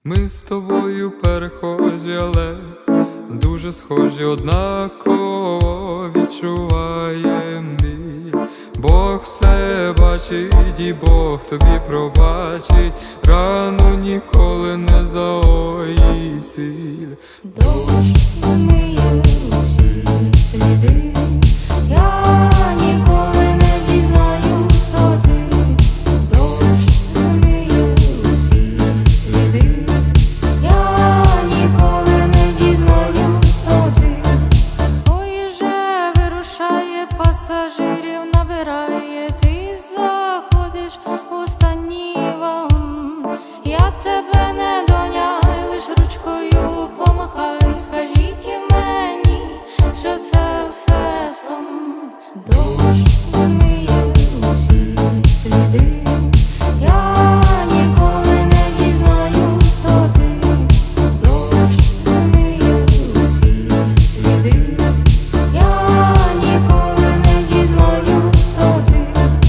Ми з тобою перехожі, але дуже схожі, однаково відчуваєм біль. Бог все бачить і Бог тобі пробачить, рану ніколи не загоїть сіль. Дощ вмиє усі сліди, я ніколи не дізнаюсь, то ти. Дощ вмиє усі сліди, я ніколи не дізнаюсь, то ти. Ой, вже вирушає, пасажирів набирає, ти заходиш в останній вагон. Я тебе не доняю, лиш ручкою помахай, скажіть мені, що це все сон. Дощ вмиє усі сліди, я ніколи не дізнаюсь, то ти. Дощ вмиє усі сліди, я ніколи не дізнаюсь, то ти.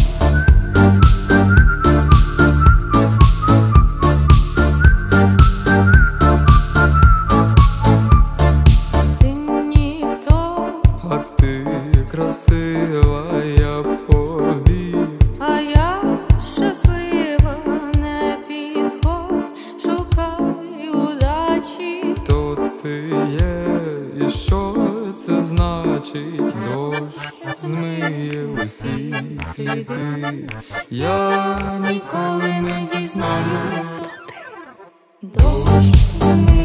Ти ніхто, А ти красива, я побіг. а я щаслива, не підходь, шукай удачі. То ти є, і що це значить? Дощ змиє усі сліди, я ніколи не дізнаюсь, хто ти. Дощ вмиє